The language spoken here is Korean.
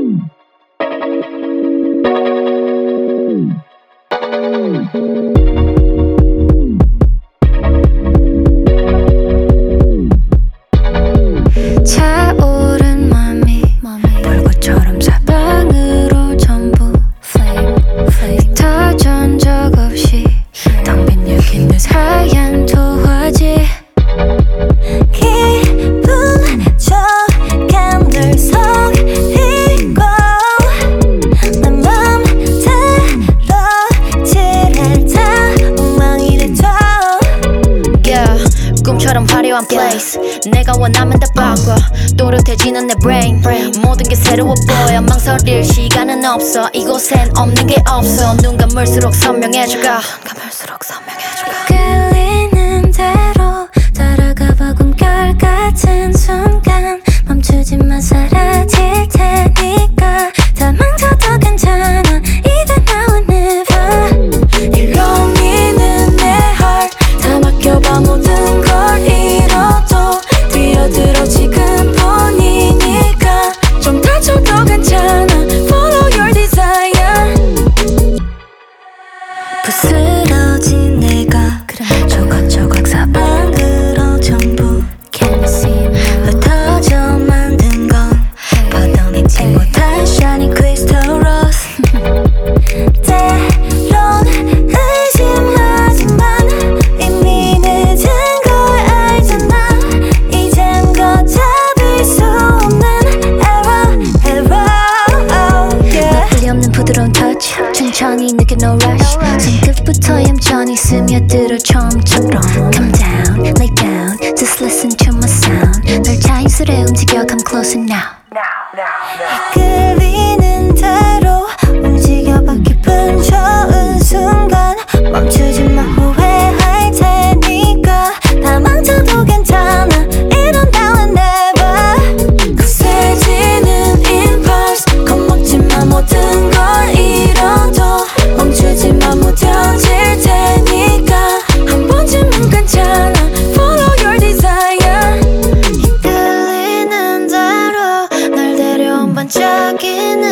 차오른 맘이 불꽃처럼 사방으로 전부 flame 터전 적 없이 텅 빈 여긴 듯 하얀 도화지 기분 좋게 널 속이고 내 맘대로 칠해다 엉망이 돼도 Yeah, 꿈처럼 화려한 place 내가 원하면 다 바꿔 또렷해지는 내 brain 모든 게 새로워 보여 망설일 시간은 없어 이곳엔 없는 게 없어 눈 감을수록 선명해져가 끌리는 대로 따라가봐 꿈결 같은 순간 멈추지만 사라질 테니까 다 망쳐도 괜찮아 이제 now or never 일렁이는 내 heart 다 맡겨봐 모든 걸 잃어도 뛰어들어 지금뿐이니까 좀 다쳐도 괜찮아 follow your desire 부스러진 내가 조각조각 사방으로 전부 흩어져 만든 건 걷어내지 못한 shining crystal rose 때론 의심하지만 이미 늦은 걸 알잖아 이젠 걷잡을 수 없는 error 나쁘리 없는 부드러운 touch 천천히 느껴 no rush 손끝부터 얌전히 스며들어 처음처럼 Come down, lay down Just listen to my sound 널 자연스레 움직여 Come closer now 끌리는 대로 움직여봐 기분 좋은 순간 멈추지 마 후회할 테니까 다 망쳐도 괜찮아 이런 now and never 거세지는 impulse 겁먹지 마 모든 걸 잃어도 멈추지 마 무뎌질 테니까 한 번쯤은 괜찮아 follow your desire 이끌리는 대로 날 데려온 반짝이는